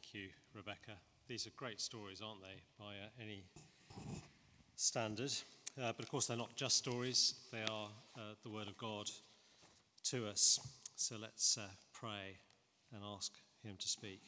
Thank you, Rebecca. These are great stories, aren't they, by any standard? But of course, they're not just stories. They are the Word of God to us. So let's pray and ask him to speak.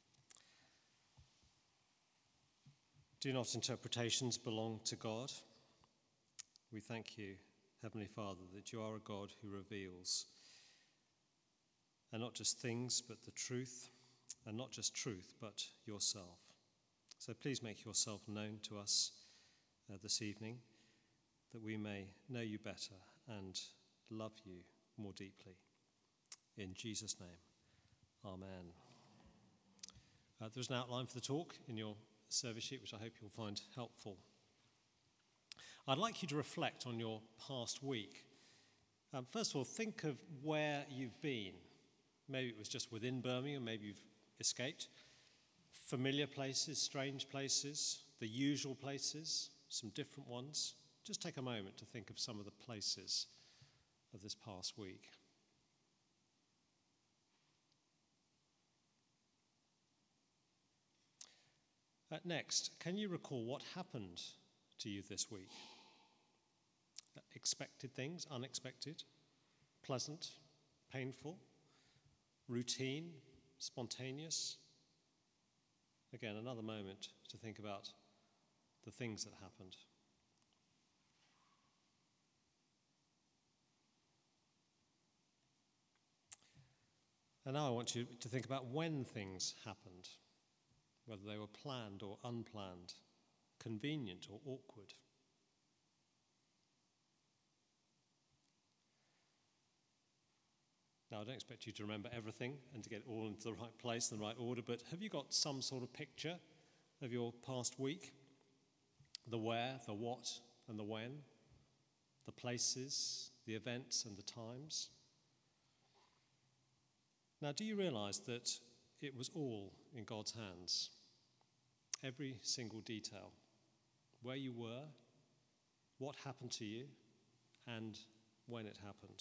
Do not interpretations belong to God? We thank you, Heavenly Father, that you are a God who reveals, and not just things, but the truth, and not just truth, but yourself. So please make yourself known to us this evening, that we may know you better and love you more deeply. In Jesus' name, amen. There's an outline for the talk in your service sheet, which I hope you'll find helpful. I'd like you to reflect on your past week. First of all, think of where you've been. Maybe it was just within Birmingham, maybe you've escaped. Familiar places, strange places, the usual places, some different ones. Just take a moment to think of some of the places of this past week. Next, can you recall what happened to you this week? Expected things, unexpected, pleasant, painful, routine, spontaneous? Again, another moment to think about the things that happened. And now I want you to think about when things happened, whether they were planned or unplanned, convenient or awkward. Now, I don't expect you to remember everything and to get it all into the right place and the right order, but have you got some sort of picture of your past week? The where, the what, and the when, the places, the events, and the times? Now, do you realize that it was all in God's hands? Every single detail, where you were, what happened to you, and when it happened.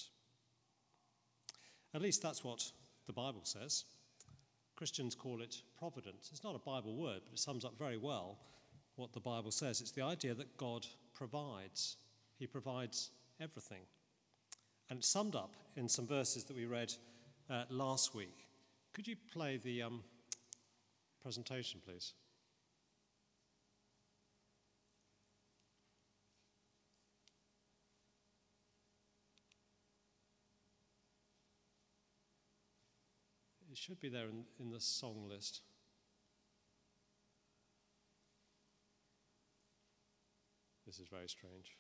At least that's what the Bible says. Christians call it providence. It's not a Bible word, but it sums up very well what the Bible says. It's the idea that God provides. He provides everything. And it's summed up in some verses that we read last week. Could you play the presentation, please? It should be there in the song list. This is very strange.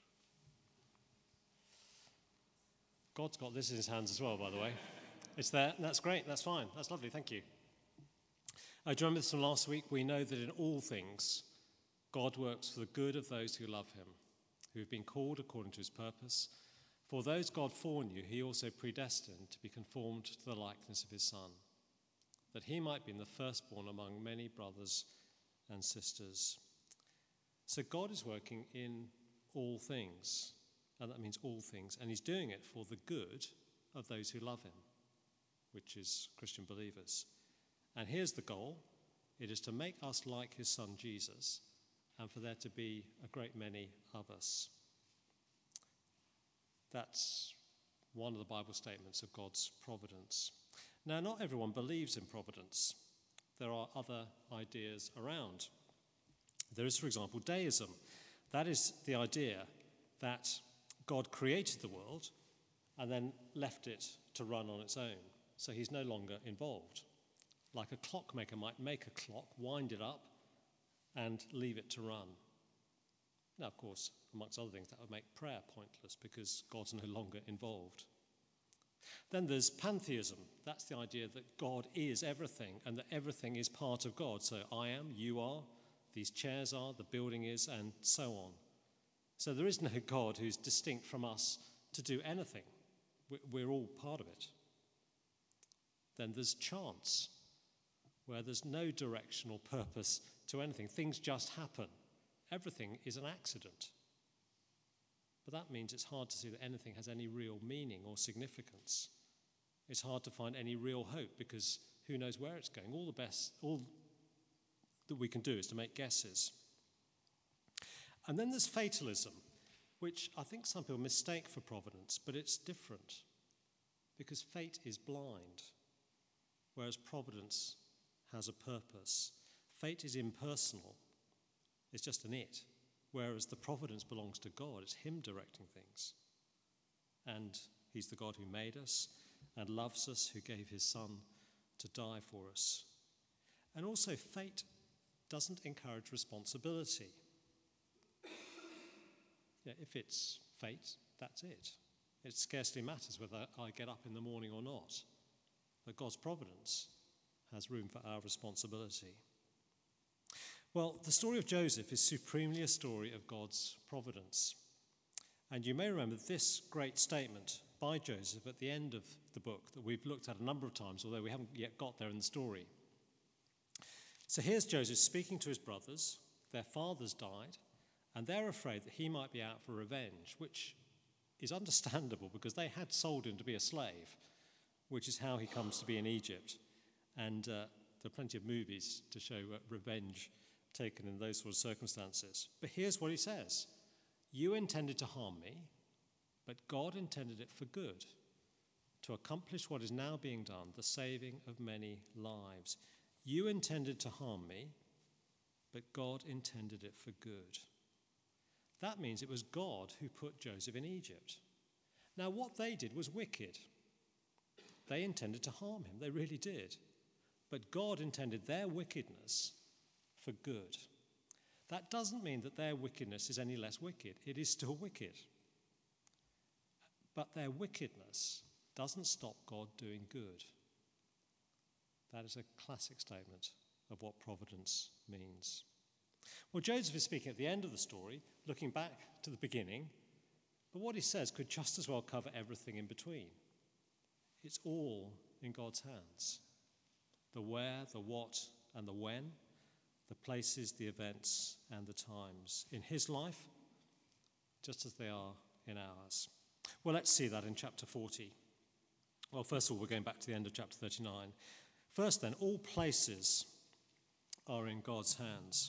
God's got this in his hands as well, by the way. It's there. That's great. That's fine. That's lovely. Thank you. Do you remember this from last week? We know that in all things, God works for the good of those who love him, who have been called according to his purpose. For those God foreknew, he also predestined to be conformed to the likeness of his Son, that he might be the firstborn among many brothers and sisters. So God is working in all things, and that means all things, and he's doing it for the good of those who love him, which is Christian believers. And here's the goal. It is to make us like his Son Jesus, and for there to be a great many of us. That's one of the Bible statements of God's providence. Now, not everyone believes in providence. There are other ideas around. There is, for example, deism. That is the idea that God created the world and then left it to run on its own. So he's no longer involved. Like a clockmaker might make a clock, wind it up, and leave it to run. Now, of course, amongst other things, that would make prayer pointless because God's no longer involved. Then there's pantheism. That's the idea that God is everything and that everything is part of God. So I am, you are, these chairs are, the building is, and so on. So there is no God who's distinct from us to do anything. We're all part of it. Then there's chance, where there's no directional purpose to anything. Things just happen. Everything is an accident. But that means it's hard to see that anything has any real meaning or significance. It's hard to find any real hope because who knows where it's going. All that we can do is to make guesses. And then there's fatalism, which I think some people mistake for providence, but it's different because fate is blind, whereas providence has a purpose. Fate is impersonal. It's just an it, whereas the providence belongs to God. It's him directing things. And he's the God who made us and loves us, who gave his son to die for us. And also, fate doesn't encourage responsibility. Yeah, if it's fate, that's it. It scarcely matters whether I get up in the morning or not. But God's providence has room for our responsibility. Well, the story of Joseph is supremely a story of God's providence. And you may remember this great statement by Joseph at the end of the book that we've looked at a number of times, although we haven't yet got there in the story. So here's Joseph speaking to his brothers. Their father's died, and they're afraid that he might be out for revenge, which is understandable because they had sold him to be a slave, which is how he comes to be in Egypt. And there are plenty of movies to show revenge taken in those sort of circumstances. But here's what he says. You intended to harm me, but God intended it for good, to accomplish what is now being done, the saving of many lives. You intended to harm me, but God intended it for good. That means it was God who put Joseph in Egypt. Now, what they did was wicked. They intended to harm him. They really did. But God intended their wickedness for good. That doesn't mean that their wickedness is any less wicked. It is still wicked. But their wickedness doesn't stop God doing good. That is a classic statement of what providence means. Well, Joseph is speaking at the end of the story, looking back to the beginning, but what he says could just as well cover everything in between. It's all in God's hands. The where, the what, and the when, the places, the events, and the times in his life, just as they are in ours. Well, let's see that in chapter 40. Well, first of all, we're going back to the end of chapter 39. First then, all places are in God's hands.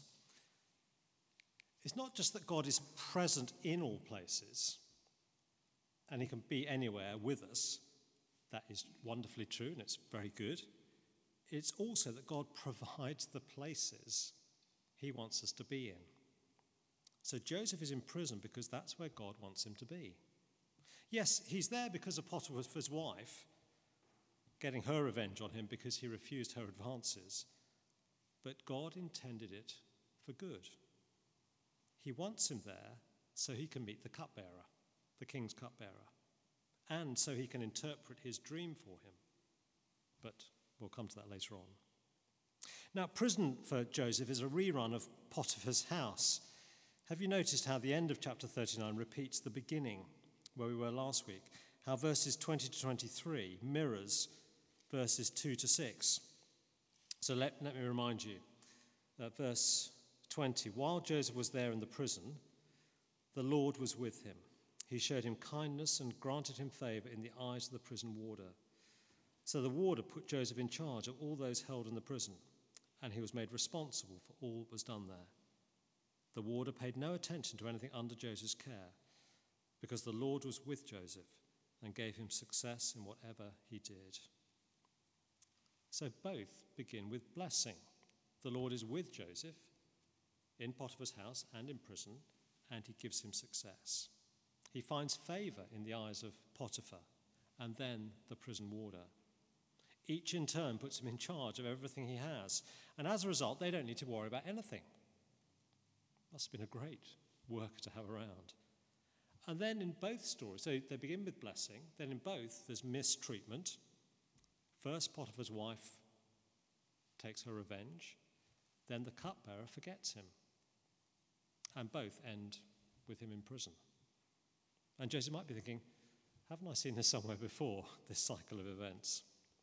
It's not just that God is present in all places and he can be anywhere with us. That is wonderfully true and it's very good. It's also that God provides the places he wants us to be in. So Joseph is in prison because that's where God wants him to be. Yes, he's there because of Potiphar's wife, getting her revenge on him because he refused her advances. But God intended it for good. He wants him there so he can meet the cupbearer, the king's cupbearer, and so he can interpret his dream for him. But we'll come to that later on. Now, prison for Joseph is a rerun of Potiphar's house. Have you noticed how the end of chapter 39 repeats the beginning, where we were last week? How verses 20 to 23 mirrors verses 2 to 6. So let me remind you that verse 20, while Joseph was there in the prison, the Lord was with him. He showed him kindness and granted him favor in the eyes of the prison warder. So the warder put Joseph in charge of all those held in the prison, and he was made responsible for all that was done there. The warder paid no attention to anything under Joseph's care, because the Lord was with Joseph and gave him success in whatever he did. So both begin with blessing. The Lord is with Joseph in Potiphar's house and in prison, and he gives him success. He finds favor in the eyes of Potiphar and then the prison warder. Each in turn puts him in charge of everything he has, and as a result, they don't need to worry about anything. Must have been a great worker to have around. And then in both stories, so they begin with blessing, then in both there's mistreatment. First, Potiphar's wife takes her revenge, then the cupbearer forgets him, and both end with him in prison. And Joseph might be thinking, haven't I seen this somewhere before, this cycle of events?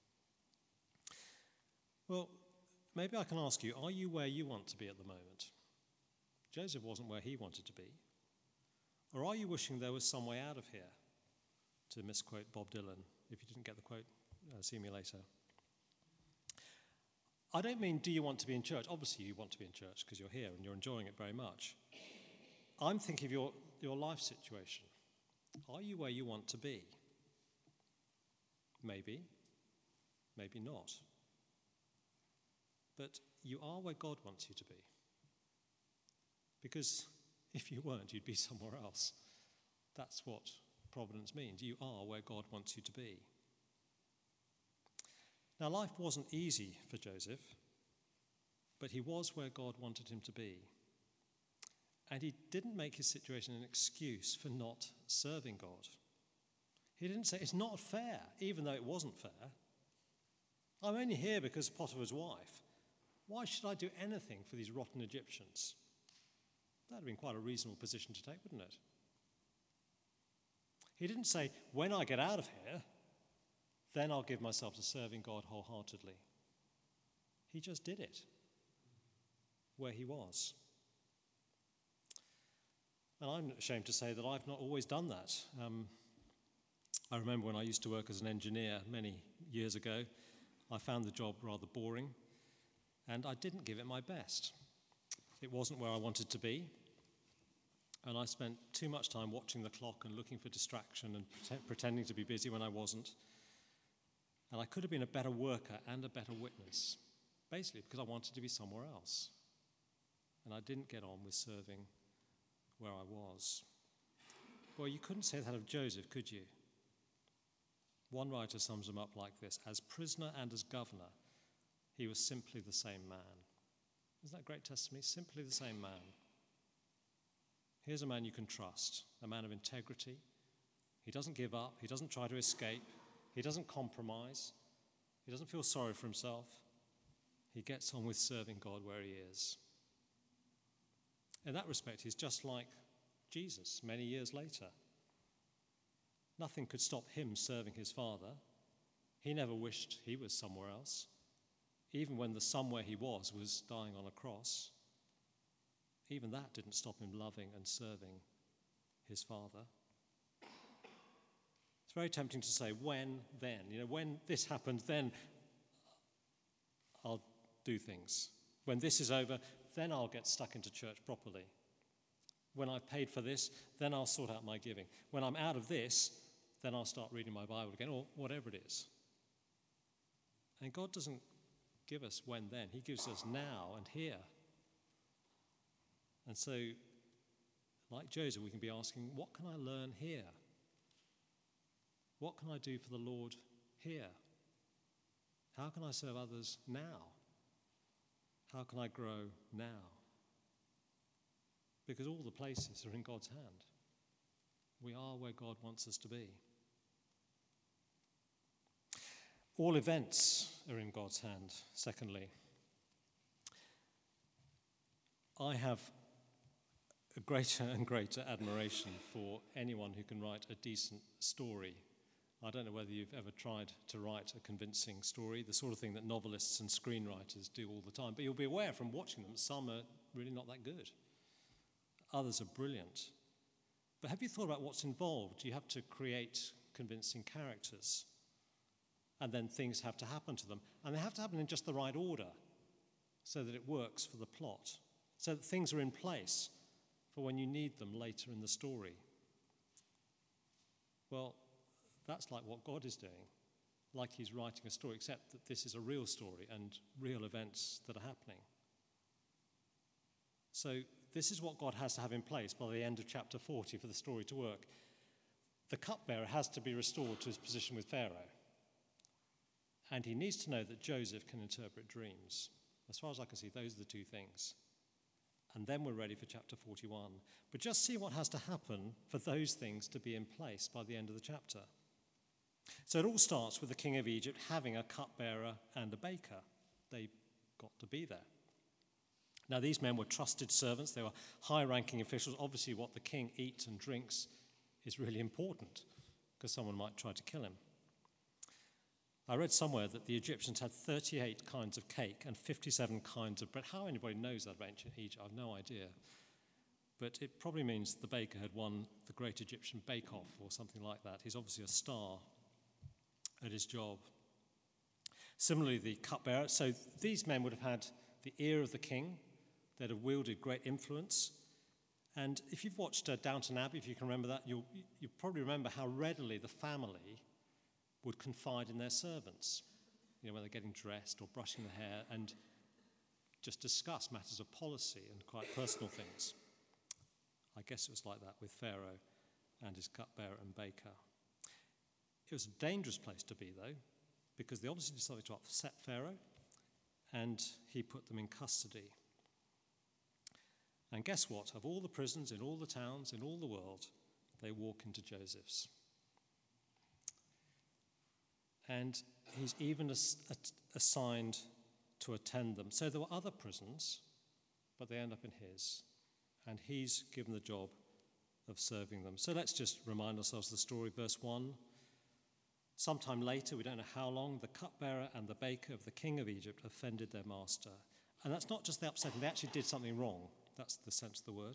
Well, maybe I can ask you, are you where you want to be at the moment? Joseph wasn't where he wanted to be. Or are you wishing there was some way out of here? To misquote Bob Dylan. If you didn't get the quote, see me later. I don't mean, do you want to be in church? Obviously you want to be in church because you're here and you're enjoying it very much. I'm thinking of your life situation. Are you where you want to be? Maybe, maybe not. But you are where God wants you to be. Because if you weren't, you'd be somewhere else. That's what providence means. You are where God wants you to be. Now, life wasn't easy for Joseph, but he was where God wanted him to be. And he didn't make his situation an excuse for not serving God. He didn't say, it's not fair, even though it wasn't fair. I'm only here because of Potiphar's wife. Why should I do anything for these rotten Egyptians? That would have been quite a reasonable position to take, wouldn't it? He didn't say, when I get out of here, then I'll give myself to serving God wholeheartedly. He just did it where he was. And I'm ashamed to say that I've not always done that. I remember when I used to work as an engineer many years ago, I found the job rather boring, and I didn't give it my best. It wasn't where I wanted to be, and I spent too much time watching the clock and looking for distraction and pretending to be busy when I wasn't. And I could have been a better worker and a better witness, basically because I wanted to be somewhere else. And I didn't get on with serving where I was. Well, you couldn't say that of Joseph, could you? One writer sums him up like this: as prisoner and as governor, he was simply the same man. Isn't that great testimony? Simply the same man. Here's a man you can trust, a man of integrity. He doesn't give up. He doesn't try to escape. He doesn't compromise. He doesn't feel sorry for himself. He gets on with serving God where he is. In that respect, he's just like Jesus many years later. Nothing could stop him serving his Father. He never wished he was somewhere else, even when the somewhere he was dying on a cross. Even that didn't stop him loving and serving his Father. It's very tempting to say, when, then? When this happens, then I'll do things. When this is over, then I'll get stuck into church properly. When I've paid for this, then I'll sort out my giving. When I'm out of this, then I'll start reading my Bible again, or whatever it is. And God doesn't give us when, then. He gives us now and here. And so, like Joseph, we can be asking, what can I learn here? What can I do for the Lord here? How can I serve others now? How can I grow now? Because all the places are in God's hand. We are where God wants us to be. All events are in God's hand, secondly. I have a greater and greater admiration for anyone who can write a decent story. I don't know whether you've ever tried to write a convincing story, the sort of thing that novelists and screenwriters do all the time. But you'll be aware from watching them, some are really not that good. Others are brilliant. But have you thought about what's involved? You have to create convincing characters. And then things have to happen to them. And they have to happen in just the right order so that it works for the plot. So that things are in place for when you need them later in the story. Well, that's like what God is doing, like he's writing a story, except that this is a real story and real events that are happening. So this is what God has to have in place by the end of chapter 40 for the story to work. The cupbearer has to be restored to his position with Pharaoh. And he needs to know that Joseph can interpret dreams. As far as I can see, those are the two things. And then we're ready for chapter 41. But just see what has to happen for those things to be in place by the end of the chapter. So it all starts with the king of Egypt having a cupbearer and a baker. They got to be there. Now, these men were trusted servants. They were high-ranking officials. Obviously, what the king eats and drinks is really important because someone might try to kill him. I read somewhere that the Egyptians had 38 kinds of cake and 57 kinds of bread. How anybody knows that about ancient Egypt, I've no idea. But it probably means the baker had won the Great Egyptian Bake Off or something like that. He's obviously a star at his job. Similarly, the cupbearer. So these men would have had the ear of the king. They'd have wielded great influence. And if you've watched Downton Abbey, if you can remember that, you'll probably remember how readily the family would confide in their servants, when they're getting dressed or brushing their hair, and just discuss matters of policy and quite personal things. I guess it was like that with Pharaoh and his cupbearer and baker. It was a dangerous place to be, though, because they obviously decided to upset Pharaoh, and he put them in custody. And guess what? Of all the prisons in all the towns in all the world, they walk into Joseph's. And he's even assigned to attend them. So there were other prisons, but they end up in his. And he's given the job of serving them. So let's just remind ourselves of the story. Verse 1. Sometime later, we don't know how long, the cupbearer and the baker of the king of Egypt offended their master. And that's not just they upset him, they actually did something wrong. That's the sense of the word.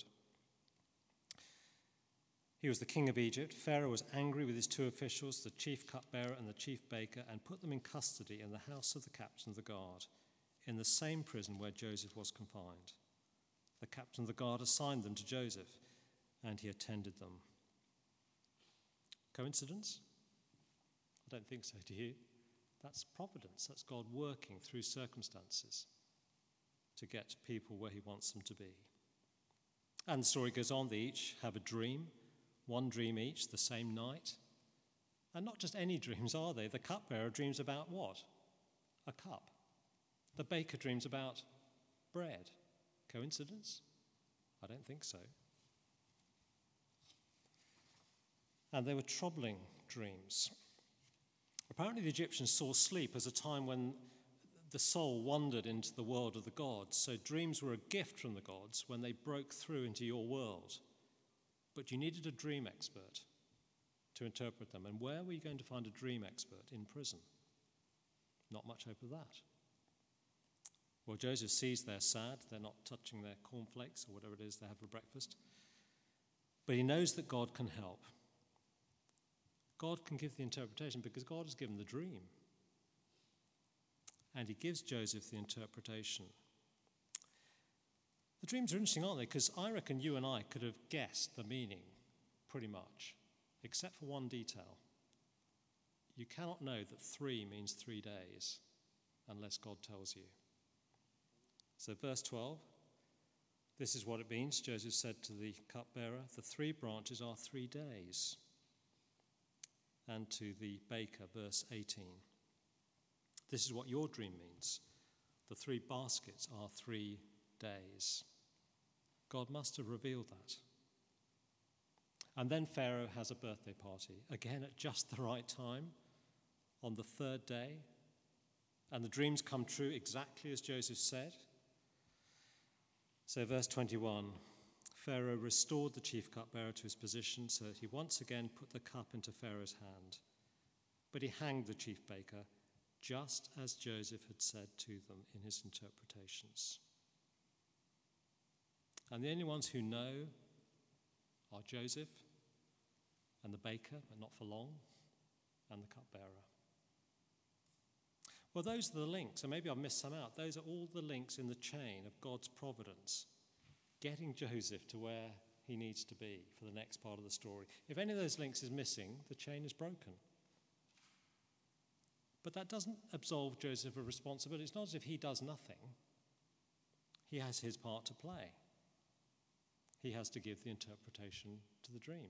He was the king of Egypt. Pharaoh was angry with his two officials, the chief cupbearer and the chief baker, and put them in custody in the house of the captain of the guard, in the same prison where Joseph was confined. The captain of the guard assigned them to Joseph, and he attended them. Coincidence? I don't think so, do you? That's providence. That's God working through circumstances to get people where he wants them to be. And the story goes on. They each have a dream, one dream each, the same night. And not just any dreams, are they? The cupbearer dreams about what? A cup. The baker dreams about bread. Coincidence? I don't think so. And they were troubling dreams. Apparently the Egyptians saw sleep as a time when the soul wandered into the world of the gods. So dreams were a gift from the gods when they broke through into your world. But you needed a dream expert to interpret them. And where were you going to find a dream expert? In prison. Not much hope of that. Well, Joseph sees they're sad. They're not touching their cornflakes or whatever it is they have for breakfast. But he knows that God can help. God can give the interpretation because God has given the dream. And he gives Joseph the interpretation. The dreams are interesting, aren't they? Because I reckon you and I could have guessed the meaning pretty much, except for one detail. You cannot know that 3 means 3 days unless God tells you. So verse 12, this is what it means. Joseph said to the cupbearer, the 3 branches are 3 days. And to the baker, verse 18, this is what your dream means. The 3 baskets are 3 days. God must have revealed that. And then Pharaoh has a birthday party, again at just the right time, on the 3rd day. And the dreams come true exactly as Joseph said. So verse 21, Pharaoh restored the chief cupbearer to his position so that he once again put the cup into Pharaoh's hand. But he hanged the chief baker, just as Joseph had said to them in his interpretations. And the only ones who know are Joseph and the baker, but not for long, and the cupbearer. Well, those are the links, and maybe I've missed some out. Those are all the links in the chain of God's providence, getting Joseph to where he needs to be for the next part of the story. If any of those links is missing, the chain is broken. But that doesn't absolve Joseph of responsibility. It's not as if he does nothing. He has his part to play. He has to give the interpretation to the dream.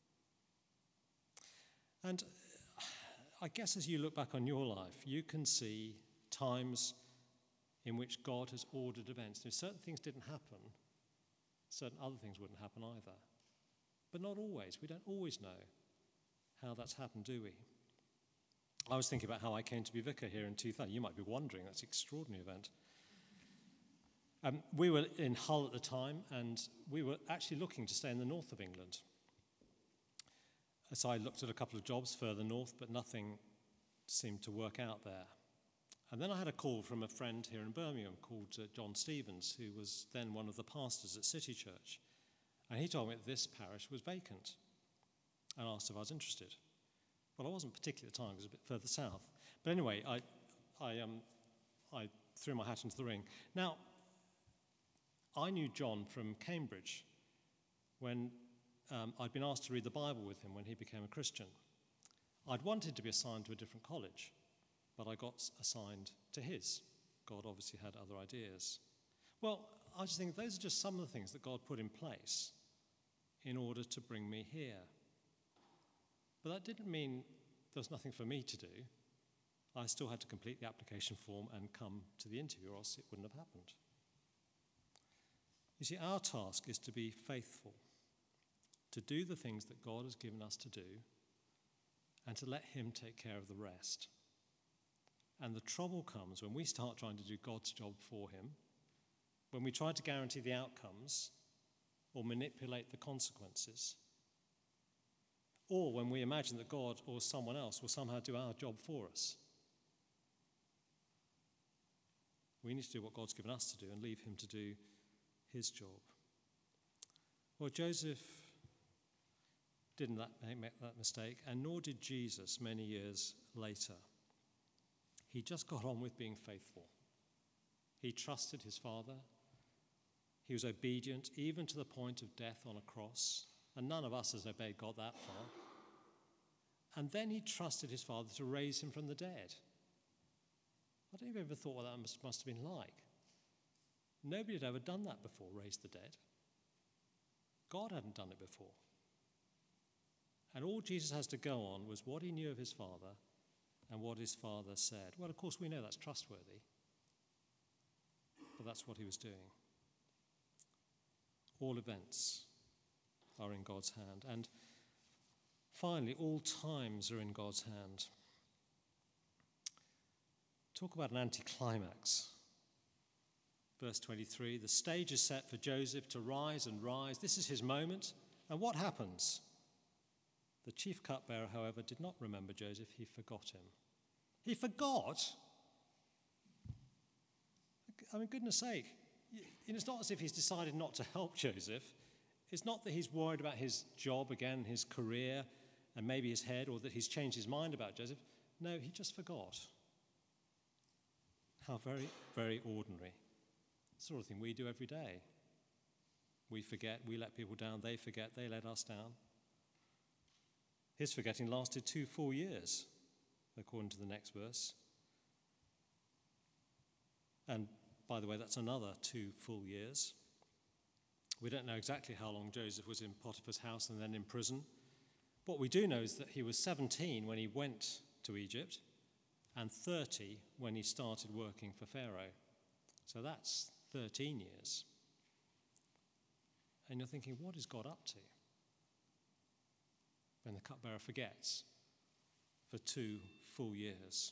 And I guess as you look back on your life, you can see times in which God has ordered events. If certain things didn't happen, certain other things wouldn't happen either. But not always. We don't always know how that's happened, do we? I was thinking about how I came to be vicar here in 2000. You might be wondering, that's an extraordinary event. We were in Hull at the time, and we were actually looking to stay in the north of England. So I looked at a couple of jobs further north, but nothing seemed to work out there. And then I had a call from a friend here in Birmingham called John Stevens, who was then one of the pastors at City Church. And he told me that this parish was vacant and asked if I was interested. Well, I wasn't particularly at the time, because it was a bit further south. But anyway, I threw my hat into the ring. Now, I knew John from Cambridge when I'd been asked to read the Bible with him when he became a Christian. I'd wanted to be assigned to a different college, but I got assigned to his. God obviously had other ideas. Well, I just think those are just some of the things that God put in place in order to bring me here. But that didn't mean there was nothing for me to do. I still had to complete the application form and come to the interview, or else it wouldn't have happened. You see, our task is to be faithful, to do the things that God has given us to do, and to let him take care of the rest. And the trouble comes when we start trying to do God's job for him, when we try to guarantee the outcomes or manipulate the consequences, or when we imagine that God or someone else will somehow do our job for us. We need to do what God's given us to do and leave him to do his job. Well, Joseph didn't make that mistake, and nor did Jesus many years later. He just got on with being faithful. He trusted his Father. He was obedient even to the point of death on a cross, and none of us has obeyed God that far. And then he trusted his Father to raise him from the dead. I don't know if you've ever thought what that must have been like. Nobody had ever done that before, raised the dead. God hadn't done it before. And all Jesus has to go on was what he knew of his Father and what his Father said. Well, of course, we know that's trustworthy, but that's what he was doing. All events are in God's hand. And finally, all times are in God's hand. Talk about an anticlimax. Verse 23, the stage is set for Joseph to rise and rise. This is his moment. And what happens? The chief cupbearer, however, did not remember Joseph. He forgot him. He forgot? I mean, goodness sake. It's not as if he's decided not to help Joseph. It's not that he's worried about his job again, his career, and maybe his head, or that he's changed his mind about Joseph. No, he just forgot. How very, very ordinary. The sort of thing we do every day. We forget, we let people down, they forget, they let us down. His forgetting lasted 2 full years, according to the next verse. And by the way, that's another 2 full years. We don't know exactly how long Joseph was in Potiphar's house and then in prison. What we do know is that he was 17 when he went to Egypt and 30 when he started working for Pharaoh. So that's 13 years. And you're thinking, what is God up to when the cupbearer forgets for 2 full years?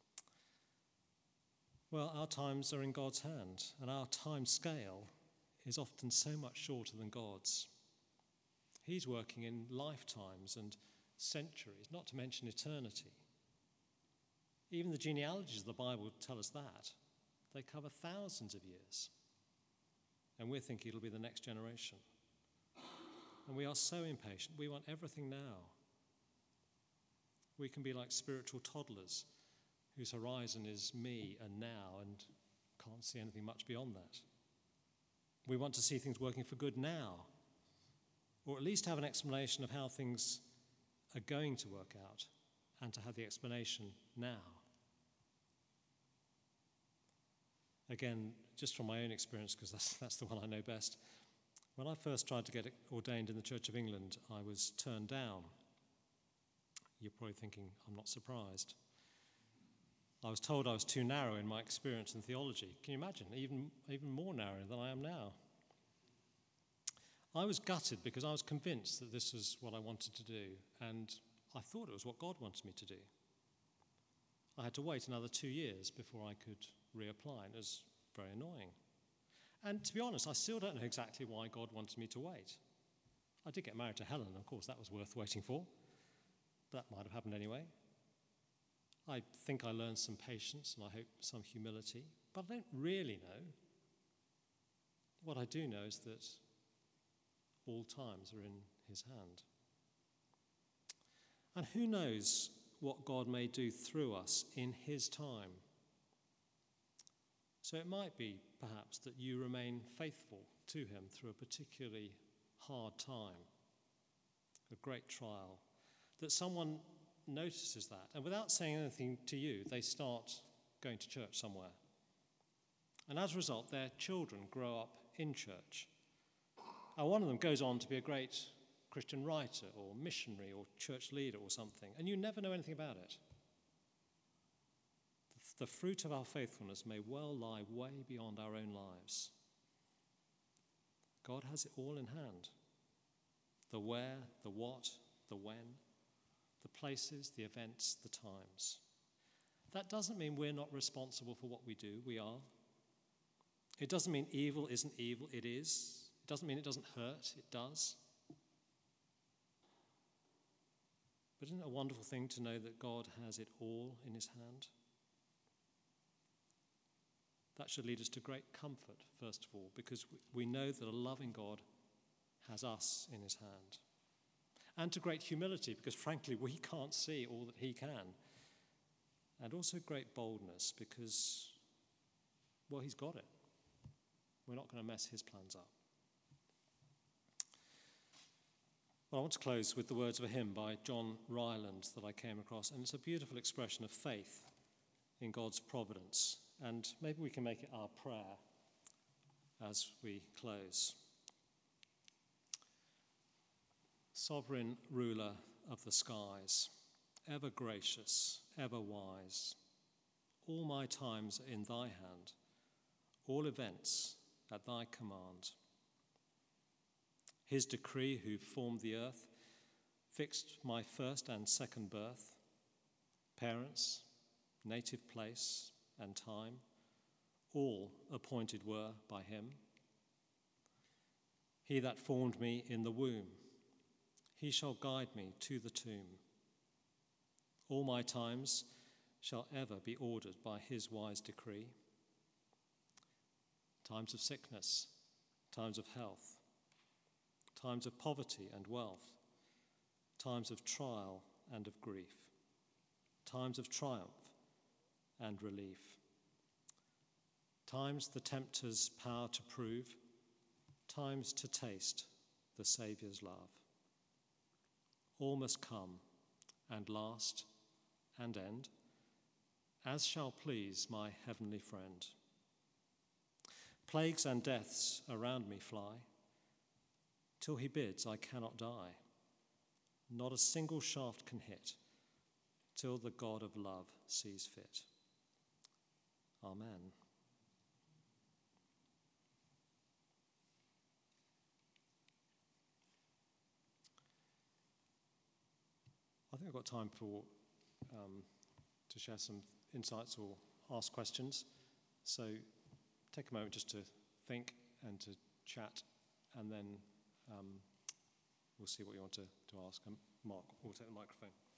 Well, our times are in God's hand, and our time scale is often so much shorter than God's. He's working in lifetimes and centuries, not to mention eternity. Even the genealogies of the Bible tell us that. They cover thousands of years. And we're thinking it'll be the next generation. And we are so impatient. We want everything now. We can be like spiritual toddlers whose horizon is me and now and can't see anything much beyond that. We want to see things working for good now, or at least have an explanation of how things are going to work out, and to have the explanation now. Again, just from my own experience, because that's the one I know best, when I first tried to get ordained in the Church of England, I was turned down. You're probably thinking, I'm not surprised. I was told I was too narrow in my experience in theology. Can you imagine? Even more narrow than I am now. I was gutted because I was convinced that this was what I wanted to do, and I thought it was what God wanted me to do. I had to wait another 2 years before I could reapply, and it was very annoying. And to be honest, I still don't know exactly why God wanted me to wait. I did get married to Helen, of course, that was worth waiting for. That might have happened anyway. I think I learned some patience and I hope some humility, but I don't really know. What I do know is that all times are in his hand. And who knows what God may do through us in his time So it might be, perhaps, that you remain faithful to him through a particularly hard time, a great trial, that someone notices that, and without saying anything to you, they start going to church somewhere. And as a result, their children grow up in church. And one of them goes on to be a great Christian writer or missionary or church leader or something, and you never know anything about it. The fruit of our faithfulness may well lie way beyond our own lives. God has it all in hand. The where, the what, the when, the places, the events, the times. That doesn't mean we're not responsible for what we do. We are. It doesn't mean evil isn't evil. It is. It doesn't mean it doesn't hurt. It does. But isn't it a wonderful thing to know that God has it all in his hand? That should lead us to great comfort, first of all, because we know that a loving God has us in his hand. And to great humility, because frankly, we can't see all that he can. And also great boldness, because, well, he's got it. We're not going to mess his plans up. Well, I want to close with the words of a hymn by John Ryland that I came across, and it's a beautiful expression of faith in God's providence. And maybe we can make it our prayer as we close. Sovereign ruler of the skies, ever gracious, ever wise, all my times are in thy hand, all events at thy command. His decree who formed the earth, fixed my first and second birth, parents, native place and time, all appointed were by him. He that formed me in the womb, he shall guide me to the tomb. All my times shall ever be ordered by his wise decree. Times of sickness, times of health, times of poverty and wealth, times of trial and of grief, times of triumph and relief, times the tempter's power to prove, times to taste the Saviour's love. All must come and last and end, as shall please my heavenly friend. Plagues and deaths around me fly, till he bids I cannot die. Not a single shaft can hit, till the God of love sees fit. Amen. I think I've got time for to share some insights or ask questions. So take a moment just to think and to chat, and then we'll see what you want to ask. Mark will take the microphone.